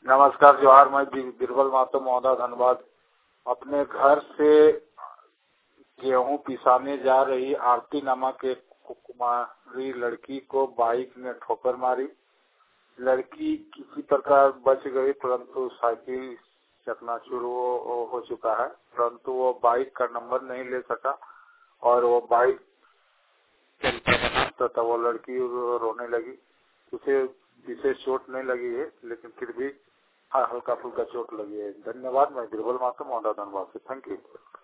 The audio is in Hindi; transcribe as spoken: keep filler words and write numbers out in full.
नमस्कार जोहार। मैं बीरबल महतो महोदय धनबाद। अपने घर से गेहूं पिसाने जा रही आरती नामक एक कुमारी लड़की को बाइक ने ठोकर मारी। लड़की किसी प्रकार बच गई, परंतु साइकिल चकनाचूर हो, हो चुका है, परंतु वो बाइक का नंबर नहीं ले सका और वो बाइक तो, तो वो लड़की रोने लगी। उसे विशेष चोट नहीं लगी है, लेकिन फिर भी हल्का फुल्का चोट लगी है। धन्यवाद। मैं बीरबल महतो महोदय धनबाद से। Thank you.